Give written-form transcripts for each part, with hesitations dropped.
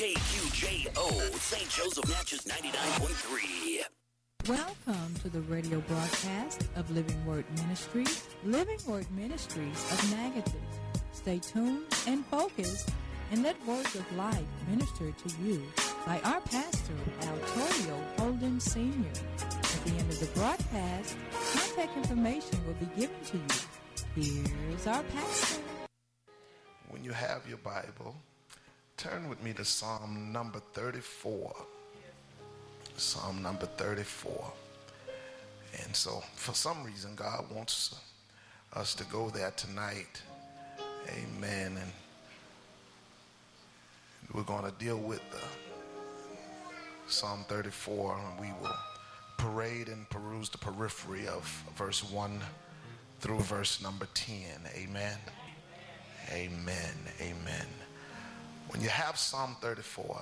KQJO, St. Joseph Natchez 99.3. Welcome to the radio broadcast of Living Word Ministries, Living Word Ministries of Natchez. Stay tuned and focused and let words of life minister to you by our pastor, Altorio Holden Sr. At the end of the broadcast, contact information will be given to you. Here's our pastor. When you have your Bible, turn with me to Psalm number 34. Psalm number 34. And so, for some reason, God wants us to go there tonight. Amen. And we're going to deal with Psalm 34, and we will parade and peruse the periphery of verse 1 through verse number 10. Amen. Amen. Amen. When you have Psalm 34,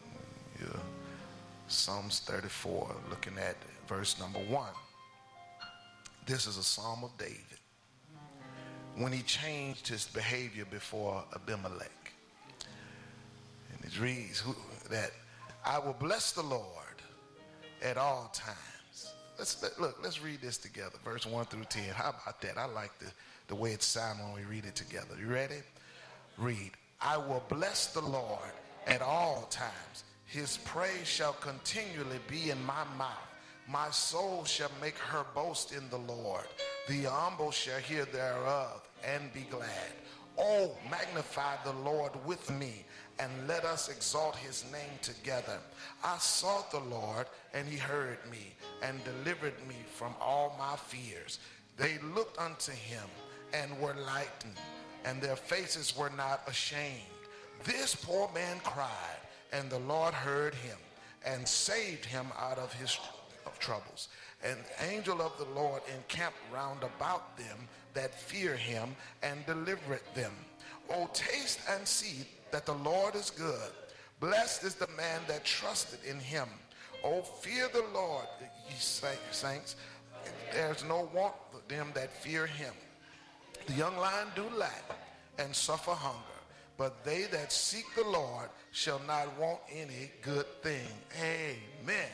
Psalms 34, looking at verse number 1. This is a Psalm of David when he changed his behavior before Abimelech. And it reads that I will bless the Lord at all times. Let's read this together, verse 1 through 10. How about that? I like the way it sounds when we read it together. You ready? Read. I will bless the Lord at all times. His praise shall continually be in my mouth. My soul shall make her boast in the Lord. The humble shall hear thereof and be glad. Oh, magnify the Lord with me, and let us exalt his name together. I sought the Lord, and he heard me, and delivered me from all my fears. They looked unto him, and were lightened, and their faces were not ashamed. This poor man cried, and the Lord heard him, and saved him out of his troubles. And the angel of the Lord encamped round about them that fear him, and delivered them. O taste and see that the Lord is good. Blessed is the man that trusted in him. O fear the Lord, ye saints. There's no want for them that fear him. The young lion do lack and suffer hunger, but they that seek the Lord shall not want any good thing. Amen.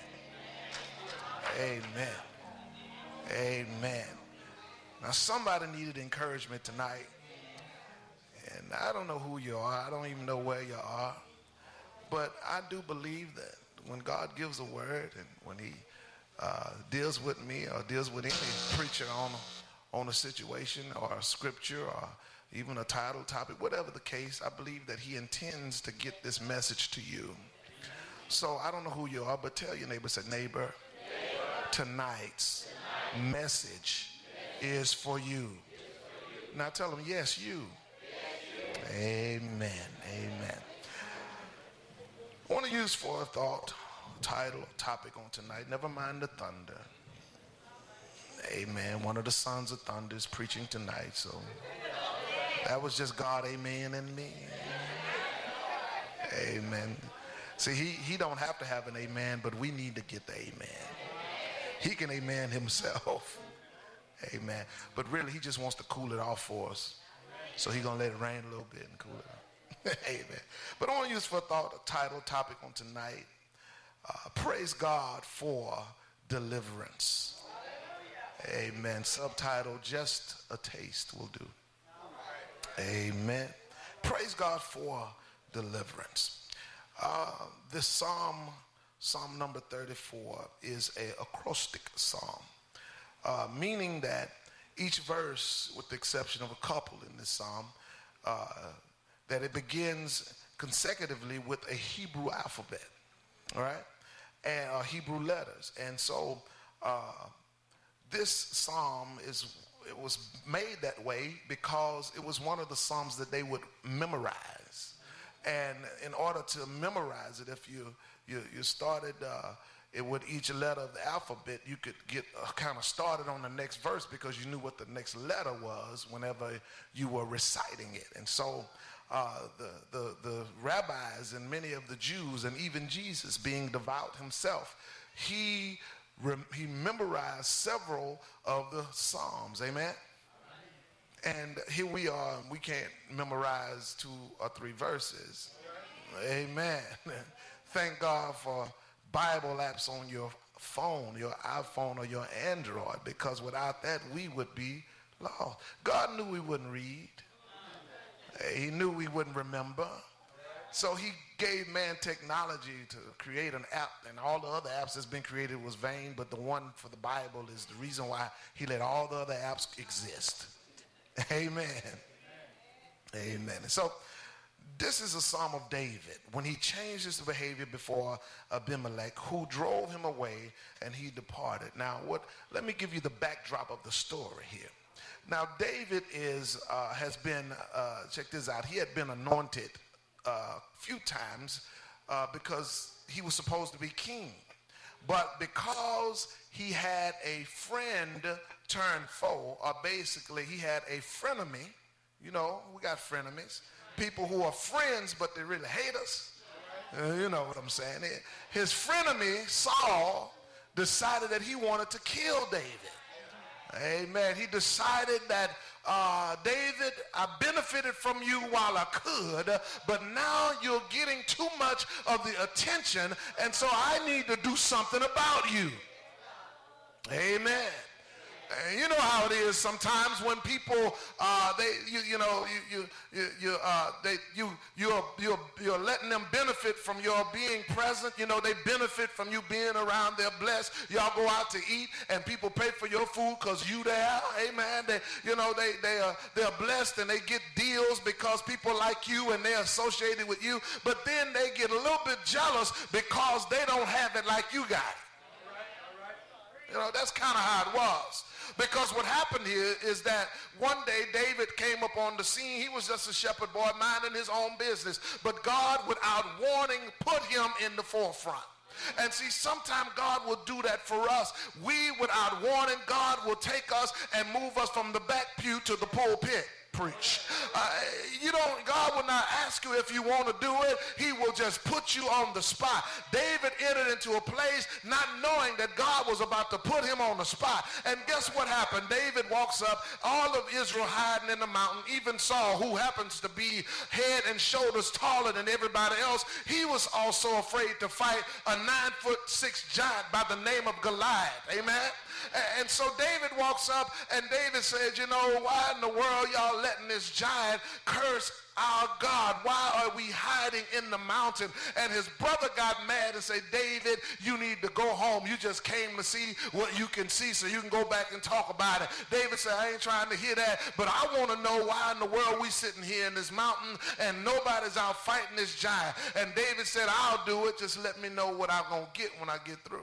Amen. Amen. Now somebody needed encouragement tonight. And I don't know who you are. I don't even know where you are. But I do believe that when God gives a word, and when he deals with me or deals with any preacher on a situation or a scripture or even a title, topic, whatever the case, I believe that he intends to get this message to you. So I don't know who you are, but tell your neighbor, say, neighbor, tonight's message is for you. Now tell them, yes, you. Amen. Amen. I want to use for a thought, title, topic on tonight, never mind the thunder. Amen. One of the sons of thunder is preaching tonight, so that was just God, amen, and me. Amen. See, he don't have to have an amen, but we need to get the amen. He can amen himself. Amen. But really, he just wants to cool it off for us. So he's going to let it rain a little bit and cool it off. Amen. But I want to use for a thought, a title, topic on tonight. Praise God for deliverance. Amen. Subtitle, just a taste will do. Amen. Praise God for deliverance. This Psalm number 34, is an acrostic psalm, meaning that each verse, with the exception of a couple in this psalm, that it begins consecutively with a Hebrew alphabet, all right, and Hebrew letters. And so this psalm it was made that way because it was one of the psalms that they would memorize. And in order to memorize it, if you started it with each letter of the alphabet, you could get kind of started on the next verse because you knew what the next letter was whenever you were reciting it. And so the rabbis and many of the Jews, and even Jesus being devout himself, he memorized several of the Psalms. Amen. And here we are, we can't memorize 2 or 3 verses. Amen. Thank God for Bible apps on your phone, your iPhone or your Android, because without that we would be lost. God knew we wouldn't read. He knew we wouldn't remember. So he gave man technology to create an app, and all the other apps that's been created was vain, but the one for the Bible is the reason why he let all the other apps exist. Amen. Amen. So this is a Psalm of David when he changed his behavior before Abimelech, who drove him away, and he departed. Now, let me give you the backdrop of the story here. Now, David has been, check this out, he had been anointed a few times because he was supposed to be king. But because he had a friend turned foe, or basically he had a frenemy, you know, we got frenemies, people who are friends but they really hate us. You know what I'm saying. His frenemy, Saul, decided that he wanted to kill David. Amen. He decided that, David, I benefited from you while I could, but now you're getting too much of the attention, and so I need to do something about you. Amen. And you know how it is sometimes when people you're letting them benefit from your being present. You know, they benefit from you being around. They're blessed. Y'all go out to eat and people pay for your food because you there. Amen. They're blessed and they get deals because people like you and they're associated with you. But then they get a little bit jealous because they don't have it like you got it. You know, that's kind of how it was. Because what happened here is that one day David came up on the scene. He was just a shepherd boy minding his own business. But God, without warning, put him in the forefront. And see, sometimes God will do that for us. We, without warning, God will take us and move us from the back pew to the pulpit. Preach. God will not ask you if you want to do it. He will just put you on the spot. David entered into a place not knowing that God was about to put him on the spot. And guess what happened? David walks up, all of Israel hiding in the mountain, even Saul, who happens to be head and shoulders taller than everybody else. He was also afraid to fight a 9'6" giant by the name of Goliath. Amen. And so David walks up and David says, you know, why in the world y'all letting this giant curse our God? Why are we hiding in the mountain? And his brother got mad and said, David, you need to go home. You just came to see what you can see so you can go back and talk about it. David said, I ain't trying to hear that, but I want to know why in the world we sitting here in this mountain and nobody's out fighting this giant. And David said, I'll do it. Just let me know what I'm going to get when I get through.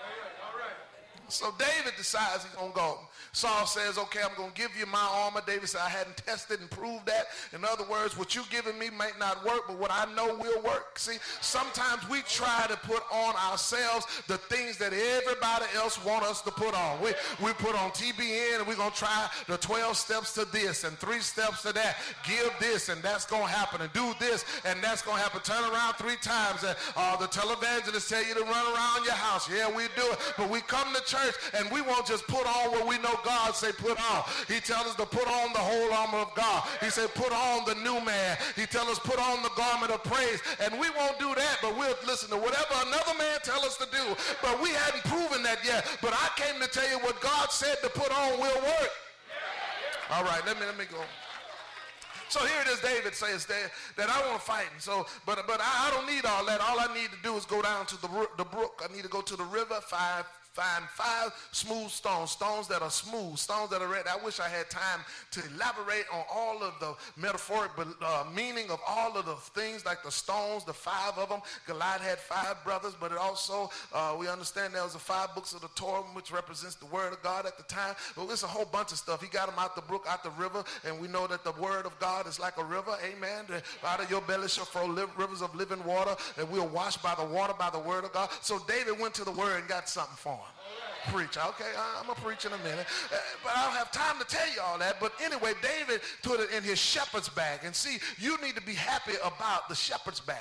So David decides he's going to go. Saul says, okay, I'm going to give you my armor. David said, I hadn't tested and proved that. In other words, what you giving me might not work, but what I know will work. See, sometimes we try to put on ourselves the things that everybody else want us to put on. We put on TBN and we're going to try the 12 steps to this and 3 steps to that. Give this and that's going to happen, and do this and that's going to happen. Turn around 3 times. And the televangelists tell you to run around your house. Yeah, we do it. But we come to church and we won't just put on what we know God say put on. He tells us to put on the whole armor of God. He said put on the new man. He tells us put on the garment of praise. And we won't do that, but we'll listen to whatever another man tells us to do. But we hadn't proven that yet. But I came to tell you what God said to put on will work. All right, let me go. So here it is, David says that I want to fight. And so, but I don't need all that. All I need to do is go down to the brook. I need to go to the river, find 5 smooth stones that are smooth, stones that are red. I wish I had time to elaborate on all of the metaphoric meaning of all of the things, like the stones, the 5 of them. Goliath had 5 brothers, but it also, we understand there was the 5 books of the Torah, which represents the word of God at the time. But it's a whole bunch of stuff. He got them out the brook, out the river, and we know that the word of God is like a river. Amen. Out of your belly shall flow rivers of living water, and we'll wash by the water, by the word of God. So David went to the word and got something for him. Preach. Okay, I'm going to preach in a minute. But I don't have time to tell you all that. But anyway, David put it in his shepherd's bag. And see, you need to be happy about the shepherd's bag.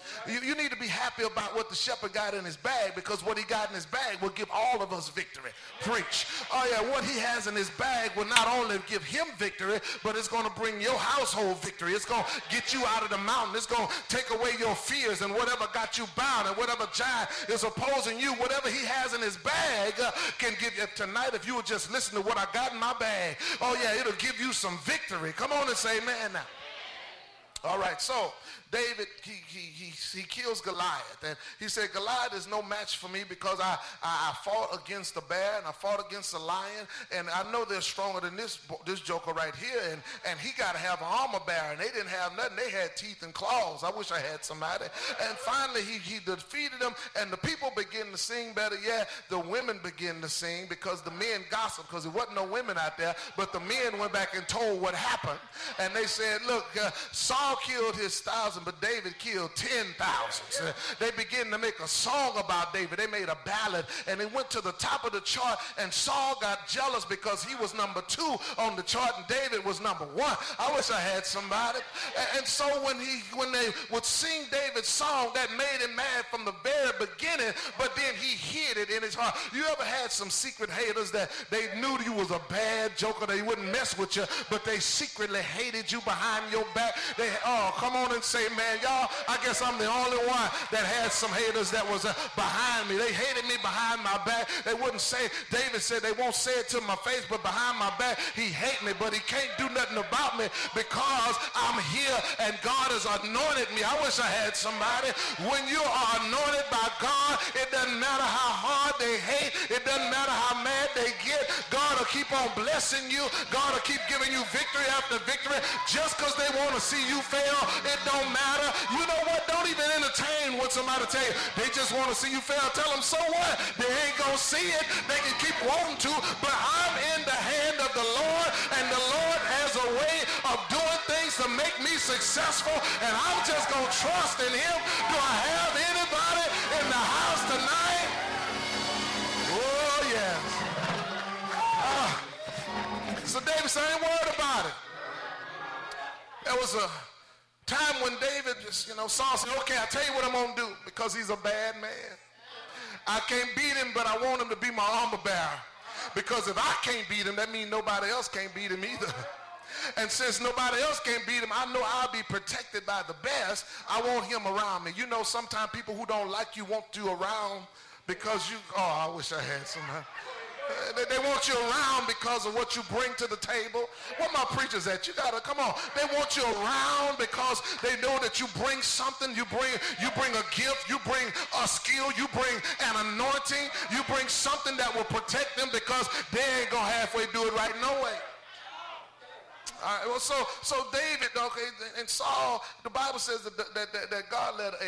You need to be happy about what the shepherd got in his bag, because what he got in his bag will give all of us victory. Preach. Oh yeah, what he has in his bag will not only give him victory, but it's going to bring your household victory. It's going to get you out of the mountain. It's going to take away your fears and whatever got you bound and whatever giant is opposing you. Whatever he has in his bag can give you. Tonight, if you would just listen to what I got in my bag, oh yeah, it'll give you some victory. Come on and say amen now. All right, so David, he kills Goliath, and he said, Goliath is no match for me, because I fought against the bear and I fought against the lion, and I know they're stronger than this joker right here, and he got to have an armor bearer, and they didn't have nothing. They had teeth and claws. I wish I had somebody. And finally he defeated them, and the people begin to sing better. Yeah, the women begin to sing because the men gossiped, because there wasn't no women out there, but the men went back and told what happened, and they said, look, Saul killed his 1,000, but David killed 10,000. They began to make a song about David. They made a ballad, and it went to the top of the chart, and Saul got jealous because he was number 2 on the chart and David was number 1. I wish I had somebody. And so when they would sing David's song, that made him mad from the very beginning, but then he hid it in his heart. You ever had some secret haters that they knew you was a bad joker, they wouldn't mess with you, but they secretly hated you behind your back? Oh, come on and say, man, y'all, I guess I'm the only one that had some haters that was behind me. They hated me behind my back. They wouldn't say, David said, they won't say it to my face, but behind my back, he hate me, but he can't do nothing about me because I'm here and God has anointed me. I wish I had somebody. When you are anointed by God, it doesn't matter how hard they hate. It doesn't matter how mad they get. God will keep on blessing you. God will keep giving you victory after victory. Just because they want to see you fail, it don't matter. You know what? Don't even entertain what somebody tell you. They just want to see you fail. Tell them, so what? They ain't going to see it. They can keep wanting to, but I'm in the hand of the Lord, and the Lord has a way of doing things to make me successful, and I'm just going to trust in him. Do I have anybody in the house tonight? Oh, yes. So David said, I ain't worried about it. There was a time when David just, Saul said, okay, I'll tell you what I'm going to do, because he's a bad man. I can't beat him, but I want him to be my armor bearer. Because if I can't beat him, that means nobody else can't beat him either. And since nobody else can't beat him, I know I'll be protected by the best. I want him around me. Sometimes people who don't like you want you around because I wish I had somebody. They want you around because of what you bring to the table. Where my preachers at? You gotta come on. They want you around because they know that you bring something. You bring a gift. You bring a skill. You bring an anointing. You bring something that will protect them, because they ain't gonna halfway do it right no way. All right, well, so David, okay, and Saul, the Bible says that God let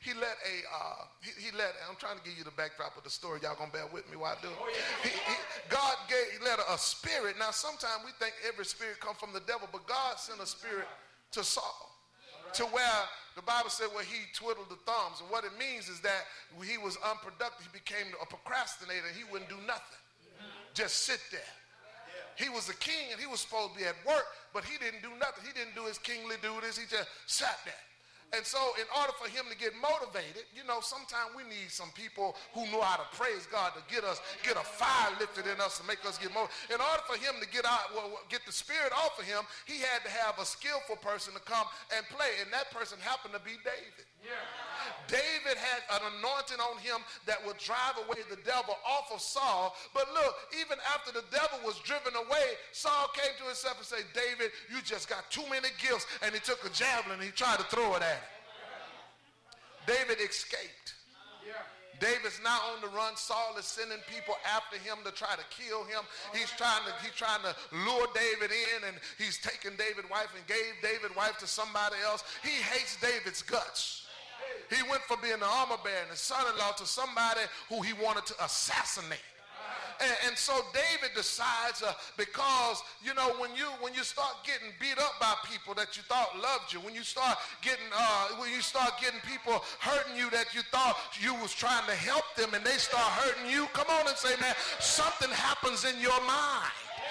I'm trying to give you the backdrop of the story. Y'all gonna bear with me while I do it. God let a spirit. Now, sometimes we think every spirit comes from the devil, but God sent a spirit to Saul, to where the Bible said where he twiddled the thumbs. And what it means is that he was unproductive. He became a procrastinator. He wouldn't do nothing. Just sit there. He was a king and he was supposed to be at work, but he didn't do nothing. He didn't do his kingly duties. He just sat there. And so in order for him to get motivated, sometimes we need some people who know how to praise God to get a fire lifted in us to make us get motivated. In order for him to get the spirit off of him, he had to have a skillful person to come and play, and that person happened to be David. Yeah. David had an anointing on him that would drive away the devil off of Saul. But look, even after the devil was driven away, Saul came to himself and said, David, you just got too many gifts. And he took a javelin and he tried to throw it at him. David escaped. David's now on the run. Saul is sending people after him to try to kill him. He's trying to lure David in, and he's taken David's wife and gave David's wife to somebody else. He hates David's guts. He went from being the armor bearer and the son-in-law to somebody who he wanted to assassinate. And so David decides, because, when you start getting beat up by people that you thought loved you, when you start getting people hurting you that you thought you was trying to help them, and they start hurting you, come on and say, man, something happens in your mind.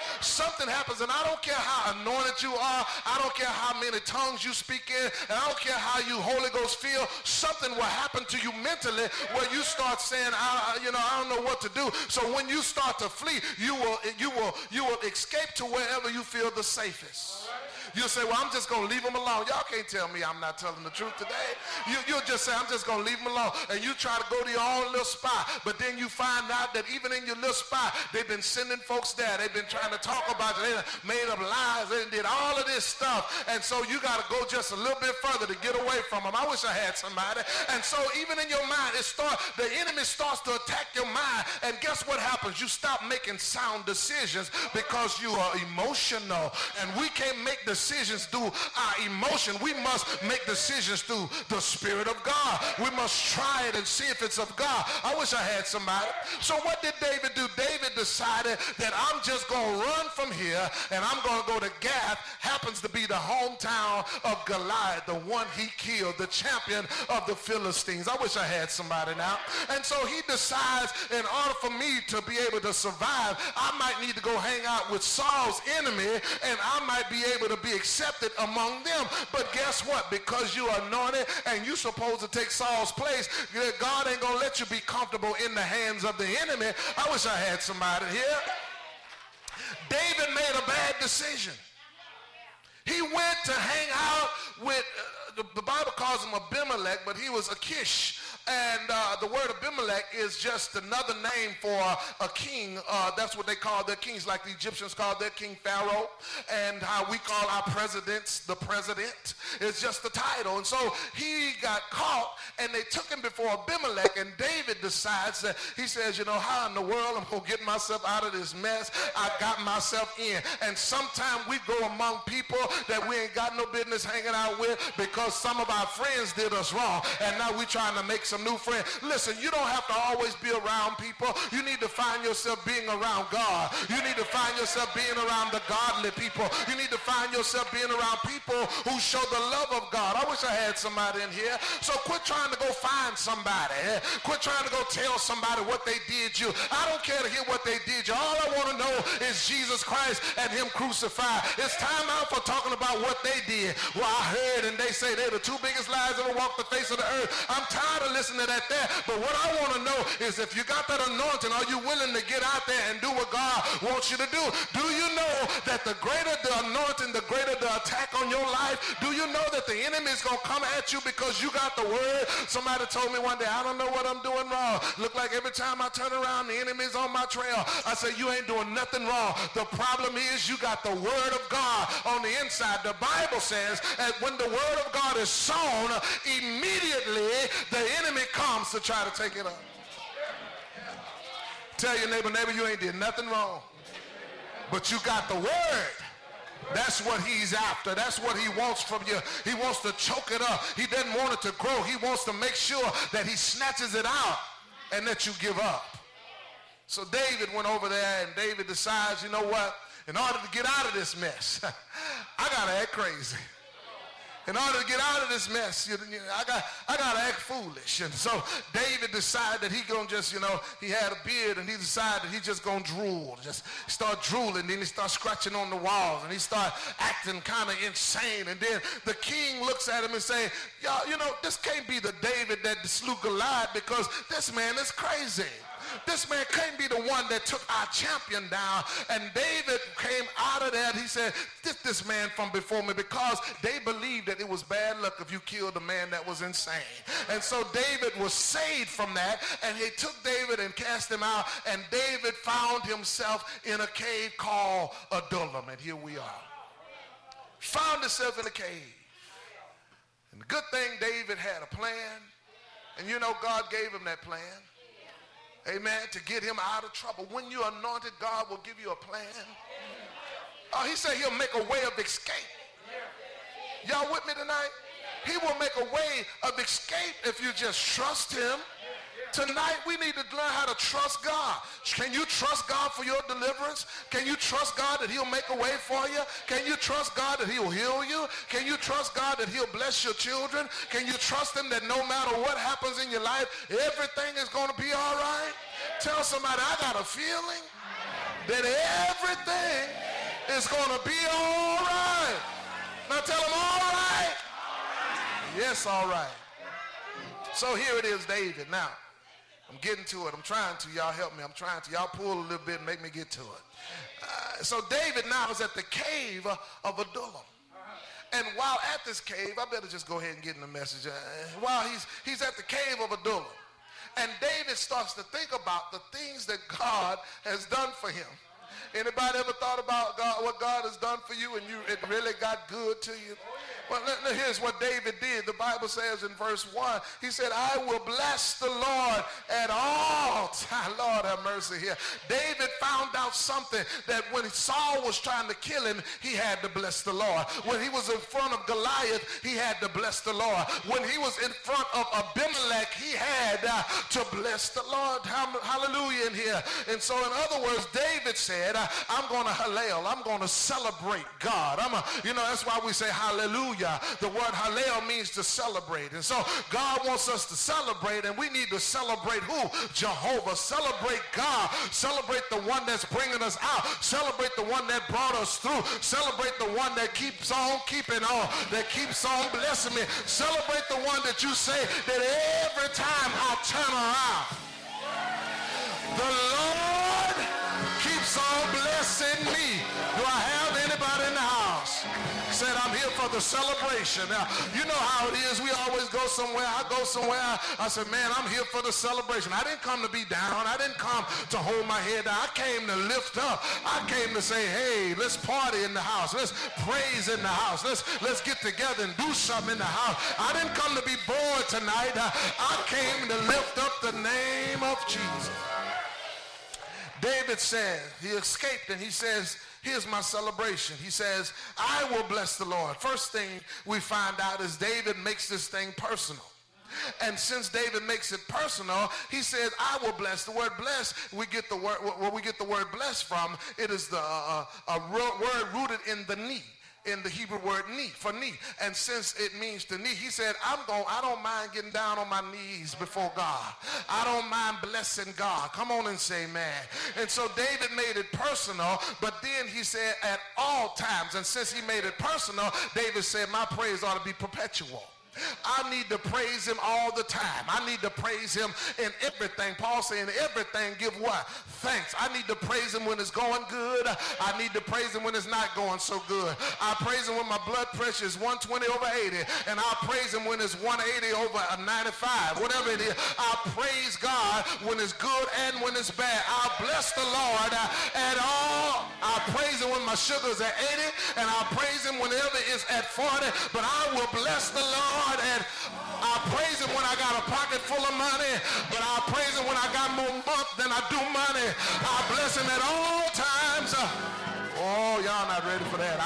something happens, and I don't care how anointed you are, I don't care how many tongues you speak in, and I don't care how you Holy Ghost feel, something will happen to you mentally where you start saying, I don't know what to do. So when you start to flee, you will escape to wherever you feel the safest. You'll say, well, I'm just going to leave them alone. Y'all can't tell me I'm not telling the truth today. You'll just say, I'm just going to leave them alone. And you try to go to your own little spot. But then you find out that even in your little spot, they've been sending folks there. They've been trying to talk about you. They made up lies. They did all of this stuff. And so you got to go just a little bit further to get away from them. I wish I had somebody. And so even in your mind, the enemy starts to attack your mind. And guess what happens? You stop making sound decisions because you are emotional. And we can't make decisions through our emotion. We must make decisions through the Spirit of God. We must try it and see if it's of God. I wish I had somebody. So what did David do? David decided that I'm just going to run from here and I'm going to go to Gath. Happens to be the hometown of Goliath, the one he killed, the champion of the Philistines. I wish I had somebody now. And so he decides, in order for me to be able to survive, I might need to go hang out with Saul's enemy, and I might be able to be accepted among them. But guess what? Because you are anointed and you're supposed to take Saul's place, God ain't going to let you be comfortable in the hands of the enemy. I wish I had somebody here. David made a bad decision. He went to hang out with, the Bible calls him Abimelech, but he was Achish. And the word Abimelech is just another name for a king. That's what they call their kings, like the Egyptians called their king Pharaoh, and how we call our presidents the president. It's just the title. And so he got caught, and they took him before Abimelech, and David decides that, he says, how in the world I'm going to get myself out of this mess I got myself in. And sometimes we go among people that we ain't got no business hanging out with because some of our friends did us wrong, and now we're trying to make some new friends. Listen, you don't have to always be around people. You need to find yourself being around God. You need to find yourself being around the godly people. You need to find yourself being around people who show the love of God. I wish I had somebody in here. So quit trying to go find somebody. Quit trying to go tell somebody what they did you. I don't care to hear what they did you. All I want to know is Jesus Christ and him crucified. It's time out for talking about what they did. Well, I heard and they say they're the two biggest lies that ever walked the face of the earth. I'm tired of listening to that there. But what I want to know is if you got that anointing, are you willing to get out there and do what God wants you to do? Do you know that the greater the anointing, the greater the attack on your life? Do you know that the enemy is going to come at you because you got the word? Somebody told me one day, I don't know what I'm doing wrong. Look like every time I turn around, the enemy's on my trail. I say, you ain't doing nothing wrong. The problem is you got the word of God on the inside. The Bible says that when the word of God is sown, immediately the enemy comes to try to take it up. Tell your neighbor, you ain't did nothing wrong. But you got the word. That's what he's after. That's what he wants from you. He wants to choke it up. He doesn't want it to grow. He wants to make sure that he snatches it out and that you give up. So David went over there, and David decides, you know what? In order to get out of this mess, I got to act crazy. In order to get out of this mess, I got to act foolish. And so David decided that he going to just, he had a beard, and he decided that he just going to drool. Just start drooling. Then he start scratching on the walls, and he start acting kind of insane. And then the king looks at him and say, y'all, this can't be the David that slew Goliath because this man is crazy. This man can't be the one that took our champion down. And David came out of that. He said, get this man from before me, because they believed that it was bad luck if you killed a man that was insane. And so David was saved from that, and they took David and cast him out, and David found himself in a cave called Adullam. And here we are. Found himself in a cave. And the good thing, David had a plan. And God gave him that plan. Amen. To get him out of trouble. When you're anointed, God will give you a plan. He said he'll make a way of escape. Y'all with me tonight? He will make a way of escape if you just trust him. Tonight, we need to learn how to trust God. Can you trust God for your deliverance? Can you trust God that he'll make a way for you? Can you trust God that he'll heal you? Can you trust God that he'll bless your children? Can you trust him that no matter what happens in your life, everything is going to be all right? Tell somebody, I got a feeling that everything is going to be all right. Now tell them, all right. Yes, all right. So here it is, David. Now, I'm getting to it. I'm trying to. Y'all help me. I'm trying to. Y'all pull a little bit and make me get to it. So David now is at the cave of Adullam. And while at this cave, I better just go ahead and get in the message. While he's at the cave of Adullam, and David starts to think about the things that God has done for him. Anybody ever thought about God, what God has done for you, and it really got good to you? Well, here's what David did. The Bible says in verse 1, he said, I will bless the Lord at all times. Lord have mercy here. David found out something, that when Saul was trying to kill him, he had to bless the Lord. When he was in front of Goliath, he had to bless the Lord. When he was in front of Abimelech, he had to bless the Lord. Hallelujah in here. And so in other words, David said, I'm going to hallel. I'm going to celebrate God. That's why we say hallelujah. The word hallel means to celebrate. And so God wants us to celebrate, and we need to celebrate who? Jehovah. Celebrate God. Celebrate the one that's bringing us out. Celebrate the one that brought us through. Celebrate the one that keeps on keeping on, that keeps on blessing me. Celebrate the one that you say that every time I turn around, the Lord keeps on blessing me. Do I have anybody in the house? Said I'm here for the celebration. Now, you know how it is. We always go somewhere. I go somewhere. I said, man, I'm here for the celebration. I didn't come to be down. I didn't come to hold my head down. I came to lift up. I came to say, hey, let's party in the house. Let's praise in the house. Let's get together and do something in the house. I didn't come to be bored tonight. I came to lift up the name of Jesus. David said, he escaped, and he says, here's my celebration. He says, I will bless the Lord. First thing we find out is David makes this thing personal. And since David makes it personal, he says, I will bless. The word bless, we get the word, where we get the word bless from, it is the word rooted in the knee. In the Hebrew word knee, for knee. And since it means to knee, he said, I don't mind getting down on my knees before God. I don't mind blessing God. Come on and say amen. And so David made it personal, but then he said at all times. And since he made it personal, David said, my praise ought to be perpetual. I need to praise him all the time. I need to praise him in everything. Paul saying everything give what? Thanks. I need to praise him when it's going good. I need to praise him when it's not going so good. I praise him when my blood pressure is 120/80, and I praise him when it's 180/95. Whatever it is, I praise God when it's good and when it's bad. I bless the Lord at all. I praise him when my sugar is at 80, and I praise him whenever it's at 40, but I will bless the Lord. And I praise him when I got a pocket full of money, but I praise him when I got more month than I do money. I bless him at all times. Oh, y'all not ready for that.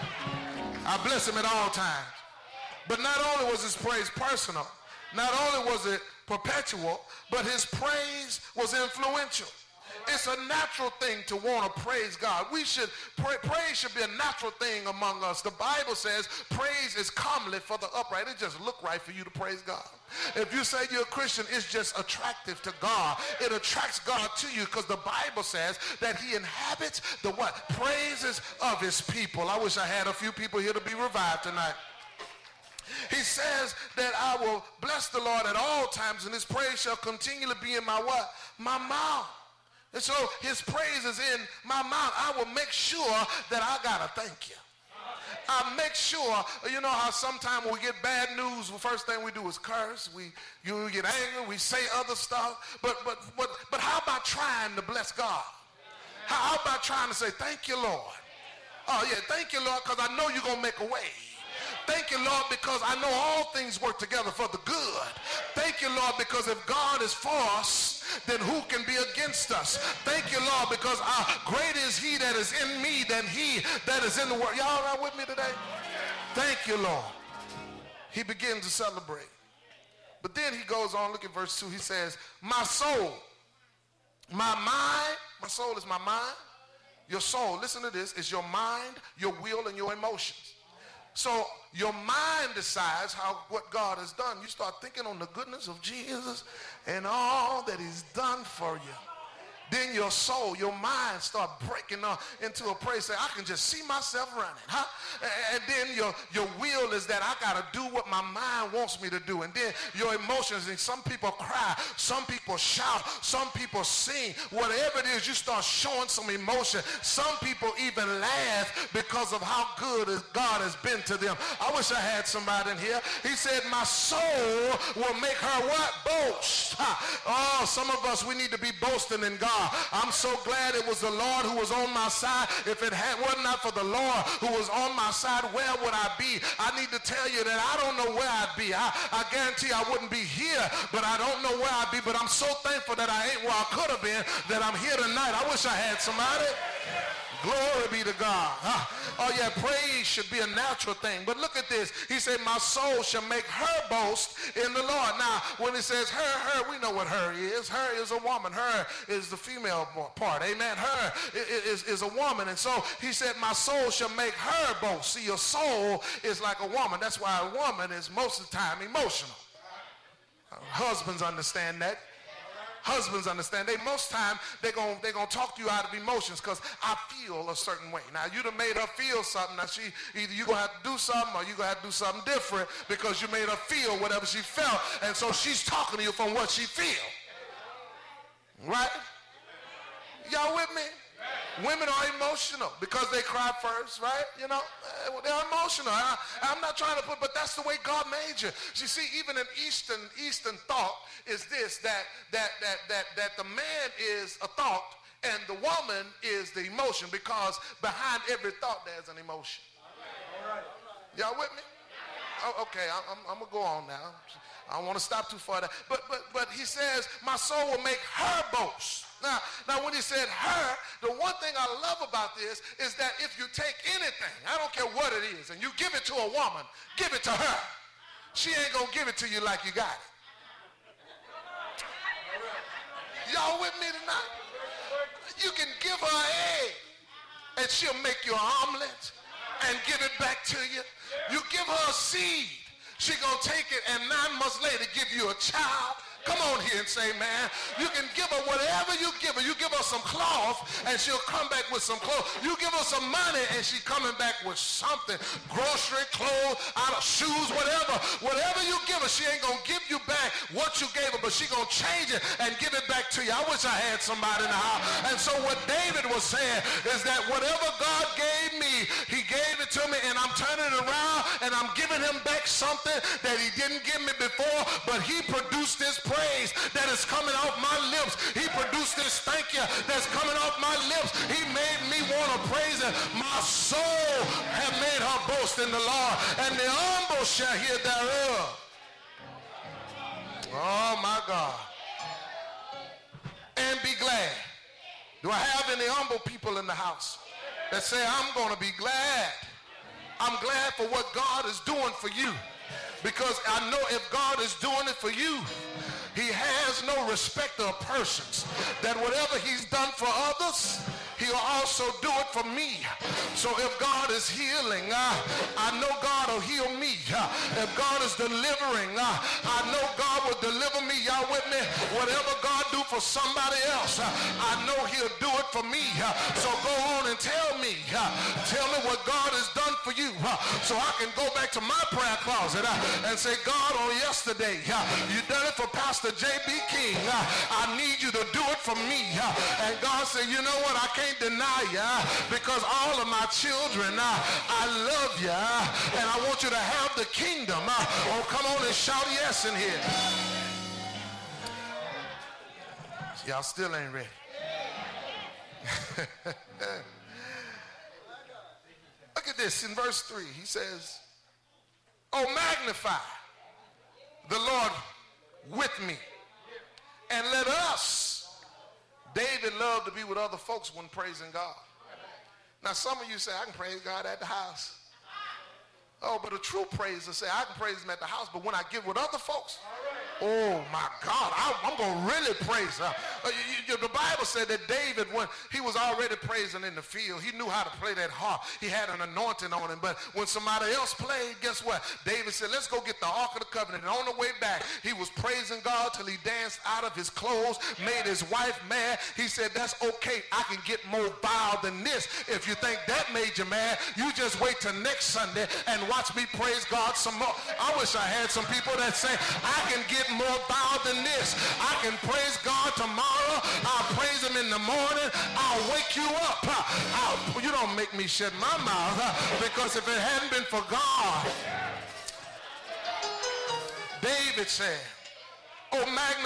I bless him at all times. But not only was his praise personal, not only was it perpetual, but his praise was influential. It's a natural thing to want to praise God. Praise should be a natural thing among us. The Bible says praise is comely for the upright. It just look right for you to praise God. If you say you're a Christian, it's just attractive to God. It attracts God to you because the Bible says that he inhabits the what? Praises of his people. I wish I had a few people here to be revived tonight. He says that I will bless the Lord at all times, and his praise shall continually be in my what? My mouth. And so his praise is in my mouth. I will make sure that I got to thank you. I make sure, you know how sometimes when we get bad news, the first thing we do is curse. We get angry. We say other stuff. But how about trying to bless God? How about trying to say, thank you, Lord. Oh, yeah, thank you, Lord, because I know you're going to make a way. Thank you, Lord, because I know all things work together for the good. Thank you, Lord, because if God is for us, then who can be against us? Thank you, Lord, because greater is he that is in me than he that is in the world. Y'all right with me today? Thank you, Lord. He begins to celebrate. But then he goes on, look at verse 2. He says, my soul, my mind, my soul is my mind. Your soul, listen to this, is your mind, your will, and your emotions. So your mind decides what God has done. You start thinking on the goodness of Jesus and all that he's done for you. then your soul, your mind start breaking into a praise. Say, I can just see myself running, huh? And then your will is that I got to do what my mind wants me to do. And then your emotions, and some people cry, some people shout, some people sing. Whatever it is, you start showing some emotion. Some people even laugh because of how good God has been to them. I wish I had somebody in here. He said, my soul will make her what? Boast. Oh, some of us, we need to be boasting in God. I'm so glad it was the Lord who was on my side. If it were not for the Lord who was on my side, where would I be? I need to tell you that I don't know where I'd be. I guarantee I wouldn't be here, but I don't know where I'd be. But I'm so thankful that I ain't where I could have been, that I'm here tonight. I wish I had somebody. Glory be to God. Oh yeah, praise should be a natural thing. But look at this. He said, my soul shall make her boast in the Lord. Now, when it says her, we know what her is. Her is a woman. Her is the female part. Amen. Her is a woman. And so he said, my soul shall make her boast. See, your soul is like a woman. That's why a woman is most of the time emotional. Husbands understand that. Husbands understand. Most time they're gonna talk you out of emotions because I feel a certain way. Now you done made her feel something. Now either you gonna have to do something or you gonna have to do something different because you made her feel whatever she felt, and so she's talking to you from what she feel. Right? Y'all with me? Women are emotional because they cry first, right? You know, they're emotional. I'm not trying to but that's the way God made you. You see, even in Eastern thought is this, that the man is a thought and the woman is the emotion, because behind every thought there's an emotion. All right. Y'all with me? Oh, okay, I'm going to go on now. I don't want to stop too far. But he says, my soul will make her boast. Now, when he said her, the one thing I love about this is that if you take anything, I don't care what it is, and you give it to a woman, give it to her. She ain't going to give it to you like you got it. Y'all with me tonight? You can give her an egg, and she'll make you an omelet and give it back to you. You give her a seed, she going to take it, and 9 months later give you a child. Come on here and say, man, you can give her whatever you give her. You give her some cloth, and she'll come back with some clothes. You give her some money, and she's coming back with something. Grocery, clothes, shoes, whatever. Whatever you give her, she ain't going to give you back what you gave her, but she's going to change it and give it back to you. I wish I had somebody in the house. And so what David was saying is that whatever God gave me, he gave it to me, and I'm turning it around, and I'm giving him back something that he didn't give me before, but he produced this praise that is coming off my lips. He produced this thank you that's coming off my lips. He made me want to praise him. My soul have made her boast in the Lord, and the humble shall hear thereof. Oh my God. And be glad. Do I have any humble people in the house that say, I'm going to be glad? I'm glad for what God is doing for you, because I know if God is doing it for you, he has no respect of persons. That whatever he's done for others, he'll also do it for me. So if God is healing, I know God will heal me. If God is delivering, I know God will deliver me. Y'all with me? Whatever God do for somebody else, I know he'll do it for me. So go on and tell me what God has done for you, so I can go back to my prayer closet and say, God, on yesterday, you done it for Pastor J.B. King. I need you to do it for me. And God said, you know what? I can't deny you, because all of my children, I love you, and I want you to have the kingdom. Oh, come on and shout yes in here. Y'all still ain't ready. Look at this in verse 3. He says, oh, magnify the Lord with me, and let us. David loved to be with other folks when praising God. Now some of you say, I can praise God at the house. Oh, but a true praiser say, I can praise him at the house, but when I get with other folks, Oh my God, I'm going to really praise her. The Bible said that David, when he was already praising in the field, he knew how to play that harp. He had an anointing on him. But when somebody else played, guess what? David said, let's go get the Ark of the Covenant. And on the way back, he was praising God till he danced out of his clothes, made his wife mad. He said, that's okay. I can get more vile than this. If you think that made you mad, you just wait till next Sunday and watch me praise God some more. I wish I had some people that say, I can get more vile than this. I can praise God tomorrow. I'll praise him in the morning. I'll wake you up. You don't make me shut my mouth, because if it hadn't been for God, David said, oh, magnify